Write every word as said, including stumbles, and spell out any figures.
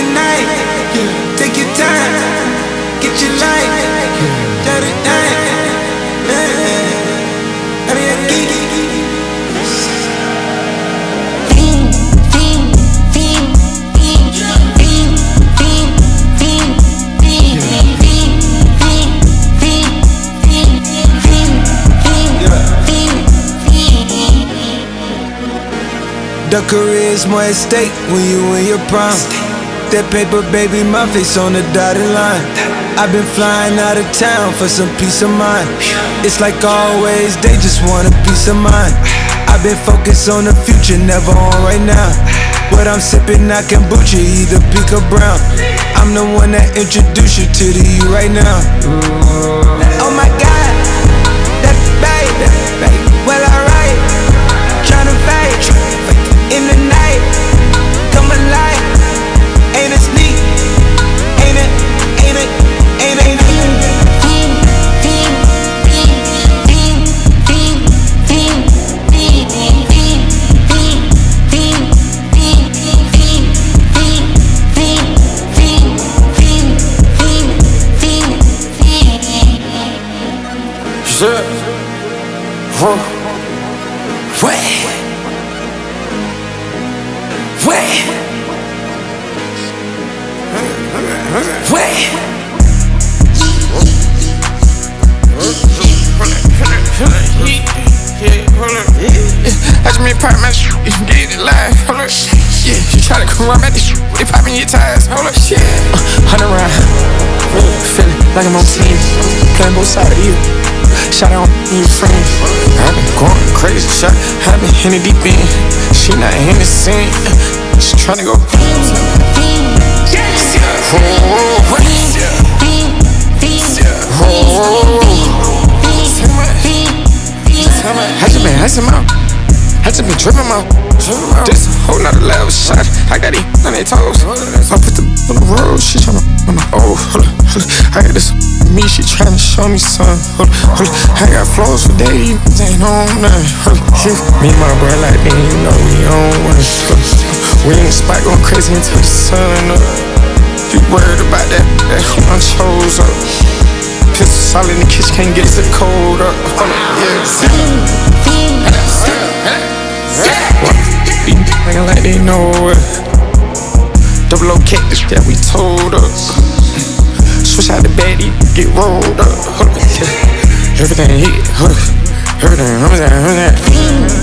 the night, take your time, get your life, let it die. I mean, I geek it. The career is more at stake when you in your prime. That paper, baby, my face on the dotted line. I've been flying out of town for some peace of mind. It's like always, they just want a piece of mind. I've been focused on the future, never on right now. What I'm sipping, I kombucha, either pink or brown. I'm the one that introduced you to the you right now. Oh my God, that baby, well alright, tryna fight. In the night, come alive. Ain't it sneak? Ain't it? Ain't it? Ain't it? Ain't it? Shit. Whoa. Wait. Wait, wait. I just made part of my shit, you get it live, hold up. Yeah, you try to come around at this shit, they popping your tires, hold up. Yeah, hundred round, feeling like I'm on team, playing both sides of you. Shout out to your friends. I've been going crazy, shot. I've been in the deep end. She not in the scene. She tryna go. I just been icing out. I just been tripping out. This whole nother level shot. I got it on their toes. I put the on the road. She tryna. Oh, hold up, hold up. I got this. Me, she tryna show me something. Hold up, hold up. I got flows for days, ain't on nothing. Hold up. Me and my bro like they ain't know we on one. We in the spot going crazy until the sun up. You worried about that? That I chose up. Pistol solid in the kitchen, can't get the cold up. Hold up, yeah. Be nigga like they know it. Double O cactus that we told up. Switch out the baddie, get rolled up. Hold up, yeah. Everything hit, hold up. Everything, everything, everything.